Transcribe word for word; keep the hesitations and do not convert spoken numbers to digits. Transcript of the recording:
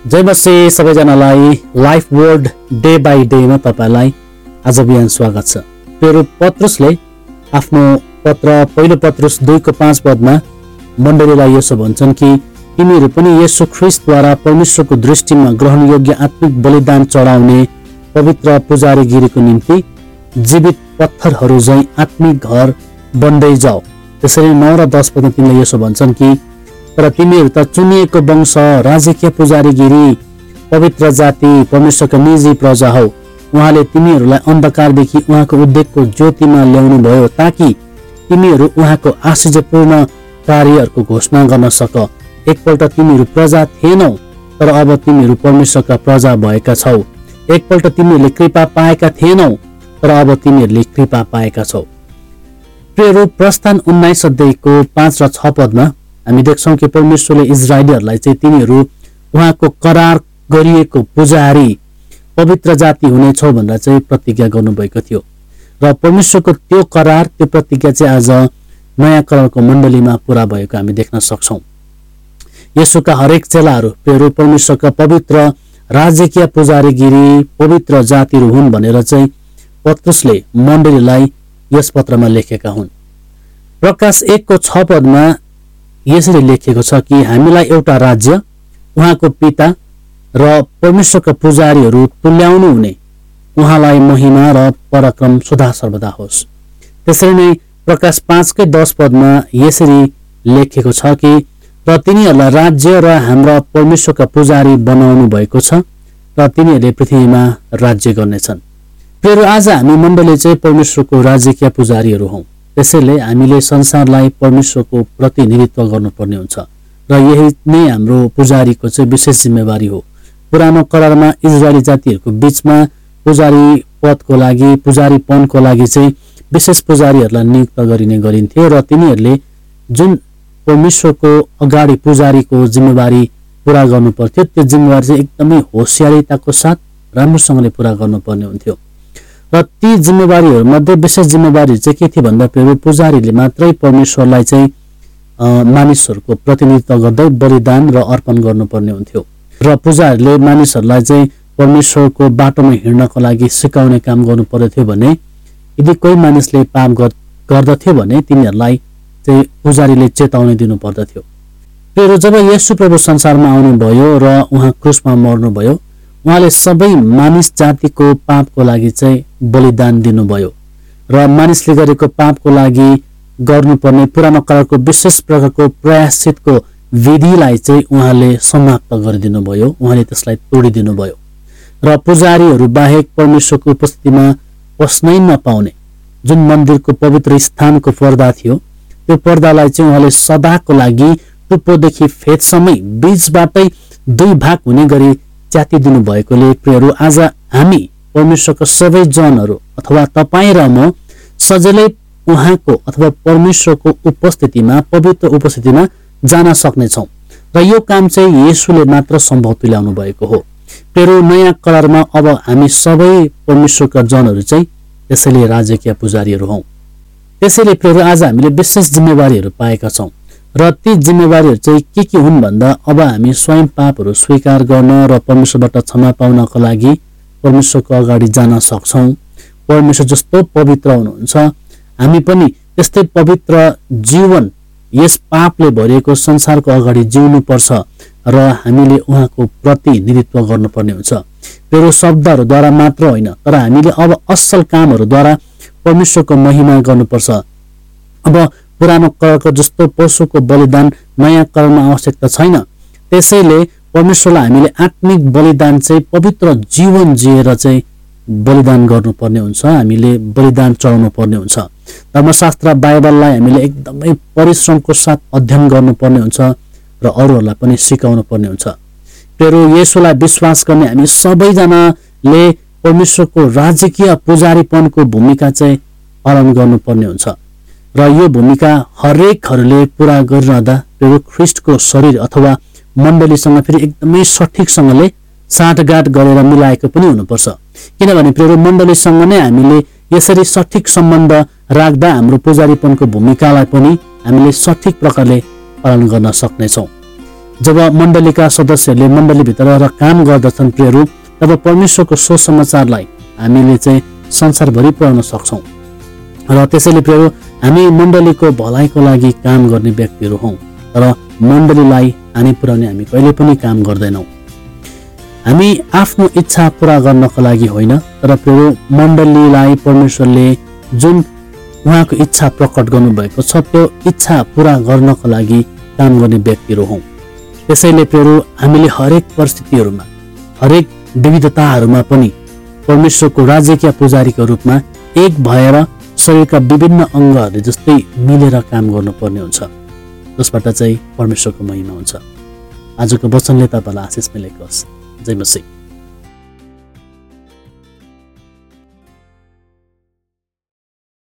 जय मसीह सबैजनालाई life word day by डेमा तपाईलाई आज बिहान स्वागत छ। प्रिय पत्रुसले आफ्नो पत्र पहिलो पत्रुस दुई को पाँच पदमा मण्डलीलाई यसो भन्छन् कि तिमीहरू पनि येशू ख्रीष्टद्वारा परमेश्वरको दृष्टिमा ग्रहण योग्य आत्मिक बलिदान चढाउने पवित्र पुजारीगिरीको निम्ति जीवित पत्थरहरू झैं आत्मिक घर बन्दै जाऊ। त्यसरी नौ र दस पदमा तिमीले यसो भन्छन् कि तर तिमीहरू त चुनिएको वंश, राजकीय पुजारीगिरी, पवित्र जाति, परमेश्वरका निजी प्रजा हौ। उहाँले तिमीहरूलाई अन्धकारदेखि उहाँको उद्देकको ज्योतिमा ल्याउनु भयो ताकि तिमीहरू उहाँको आश्चर्यपूर्ण कार्यहरूको घोषणा गर्न सक। एकपल्ट तिमीहरू प्रजा थिएनौ तर अब तिमीहरू परमेश्वरका प्रजा भएका छौ। एकपल्ट तिमीहरूले कृपा पाएका थिएनौ तर अब तिमीहरूले कृपा पाएका छौ। प्रिय प्रस्थान उन्नाइस अध्यायको पाँच र छ पदमा हामी देख्छौं कि परमेश्वरले इजरायलीहरूलाई चाहिँ तिनीहरू उहाँको करार गरिएको पुजारी पवित्र जाति हुनेछौ भनेर चाहिँ प्रतिज्ञा गर्नुभएको थियो र परमेश्वरको त्यो करार त्यो प्रतिज्ञा चाहिँ आज नयाँ करारको मण्डलीमा पूरा भएको हामी देख्न सक्छौं। येशूका हरेक चेलाहरू प्रिय परमेश्वरका पवित्र राजकीय पुजारीगिरी पवित्र जातिहरू हुन् भनेर चाहिँ पत्रुसले मण्डलीलाई यस पत्रमा लेखेका हुन्। प्रकाश एक को छ पदमा यसरी लेखिएको छ कि हामीलाई एउटा राज्य, उहाँको पिता र परमेश्वरका पुजारीहरू तुल्याउनु हुने उहाँलाई महिमा र पराक्रम सदा सर्वदा होस्। त्यसरी नै प्रकाश पाँच के दस पदमा यसरी लेखिएको छ कि र तिनीहरूलाई राज्य र हाम्रा परमेश्वरका पुजारी बनाउनु भएको छ र तिनीहरूले पृथ्वीमा राज्य गर्नेछन्। प्रिय आज हामी मण्डली चाहिँ परमेश्वरको राजकीय पुजारीहरू हौं। त्यसैले हामीले संसारलाई परमेश्वरको प्रतिनिधित्व गर्नुपर्ने हुन्छ र यही नै हाम्रो पुजारीको चाहिँ विशेष जिम्मेवारी हो। पुरानो करारमा इजरायली जातिहरूको बीचमा पुजारी पदको लागि पुजारीपनको लागि चाहिँ विशेष पुजारीहरूलाई नियुक्त गरिने गरिन्थ्यो र तिनीहरूले जुन परमेश्वरको अगाडि पुजारीको जिम्मेवारी पूरा गर्नुपर्थ्यो त्यो जिम्मेवारी चाहिँ एकदमै होशियारीताको साथ राम्रोसँगले पूरा गर्नुपर्ने हुन्थ्यो। र ती जिम्मेवारीहरू मध्ये विशेष जिम्मेवारी चाहिँ के थियो भन्दा फेरि पुजारीले मात्रै परमेश्वरलाई चाहिँ मानिसहरूको प्रतिनिधित्व गर्दै बलिदान र अर्पण गर्नुपर्ने हुन्थ्यो र पुजारीले मानिसहरूलाई चाहिँ परमेश्वरको बाटोमा हिँड्नको लागि सिकाउने काम गर्नु पर्दथ्यो भने यदि कोही मानिसले पाप गर्दथ्यो भने तिनीहरूलाई चाहिँ पुजारीले चेतावनी दिनु पर्दथ्यो। फेरि जब येशू प्रभु संसारमा आउनुभयो र उहाँ क्रुसमा मर्नुभयो उहाँले सबै मानिस जातिको पापको लागि चाहिँ बलिदान दिनुभयो र मानिसले गरेको पापको लागि गर्नुपर्ने पुरानो करारको विशेष प्रकारको प्रायश्चितको विधिलाई चाहिँ उहाँले समाप्त गरिदिनु भयो। उहाँले त्यसलाई तोडिदिनु भयो र पुजारीहरू बाहेक परमेश्वरको उपस्थितिमा पस्नै नपाउने जुन मन्दिरको पवित्र स्थानको पर्दा थियो त्यो पर्दालाई चाहिँ उहाँले सदाको लागि टुप्पोदेखि फेदसम्मै बीचबाटै दुई भाग हुने गरी च्यातिदिनु भएकोले प्रियहरू आज हामी परमेश्वरको सबै जनहरू अथवा तपाईँ र म सजिलै उहाँको अथवा परमेश्वरको उपस्थितिमा पवित्र उपस्थितिमा जान सक्नेछौँ र यो काम चाहिँ येशूले मात्र सम्भव तुल्याउनु भएको हो। प्रियहरू नयाँ करारमा अब हामी सबै परमेश्वरका जनहरू चाहिँ त्यसैले राजकीय पुजारीहरू हौं। त्यसैले प्रियहरू आज हामीले विशेष जिम्मेवारीहरू पाएका छौं र ती जिम्मेवारीहरू चाहिँ के के हुन् भन्दा अब हामी स्वयं पापहरू स्वीकार गर्न र परमेश्वरबाट क्षमा पाउनको लागि परमेश्वरको अगाडि जान सक्छौं। परमेश्वर जस्तो पवित्र हुनुहुन्छ हामी पनि त्यस्तै पवित्र जीवन यस पापले भरिएको संसारको अगाडि जिउनु पर्छ र हामीले उहाँको प्रतिनिधित्व गर्नुपर्ने हुन्छ। तेरो शब्दहरूद्वारा मात्र होइन तर हामीले अब असल कामहरूद्वारा परमेश्वरको महिमा गर्नुपर्छ। अब पुरानो करारको जस्तो पशुको बलिदान नयाँ करारमा आवश्यकता छैन। त्यसैले परमेश्वरलाई हामीले आत्मिक बलिदान चाहिँ पवित्र जीवन जिएर चाहिँ बलिदान गर्नुपर्ने हुन्छ। हामीले बलिदान चढाउनु पर्ने हुन्छ। धर्मशास्त्र बाइबललाई हामीले एकदमै परिश्रमको साथ अध्ययन गर्नुपर्ने हुन्छ र अरूहरूलाई पनि सिकाउनु पर्ने हुन्छ। फेरि येशूलाई विश्वास गर्ने हामी सबैजनाले परमेश्वरको राजकीय पुजारीपनको भूमिका चाहिँ पालन गर्नुपर्ने हुन्छ र यो भूमिका हरेकहरूले पूरा गरिरहँदा फेरि ख्रीष्टको शरीर अथवा मण्डलीसँग फेरि एकदमै सठिकसँगले साँठगाँठ गरेर मिलाएको पनि हुनुपर्छ। किनभने फेरि मण्डलीसँग नै हामीले यसरी सठिक सम्बन्ध राख्दा हाम्रो पुजारीपनको भूमिकालाई पनि हामीले सठिक प्रकारले पालन गर्न सक्नेछौँ। जब मण्डलीका सदस्यहरूले मण्डलीभित्र रहेर काम गर्दछन् प्रियहरू, तब परमेश्वरको सुसमाचारलाई हामीले चाहिँ संसारभरि पुर्याउन सक्छौँ। र त्यसैले प्रियहरू, हामी मण्डलीको भलाइको लागि काम गर्ने व्यक्तिहरू हौँ, तर मण्डलीलाई हानि पुर्याउने हामी कहिले पनि काम गर्दैनौँ। हामी आफ्नो इच्छा पुरा गर्नको लागि होइन, तर प्रियहरू मण्डलीलाई परमेश्वरले जुन उहाँको इच्छा प्रकट गर्नुभएको छ त्यो इच्छा पुरा गर्नको लागि काम गर्ने व्यक्तिहरू हौँ। त्यसैले प्रियहरू, हामीले हरेक परिस्थितिहरूमा, हरेक विविधताहरूमा पनि परमेश्वरको राज्यका पुजारीको रूपमा एक भएर शरीरका विभिन्न अङ्गहरूले जस्तै मिलेर काम गर्नुपर्ने हुन्छ, जसबाट चाहिँ परमेश्वरको महिमा हुन्छ। आजको वचनले तपाईँलाई आशिष मिलेको होस्। जय मसीह।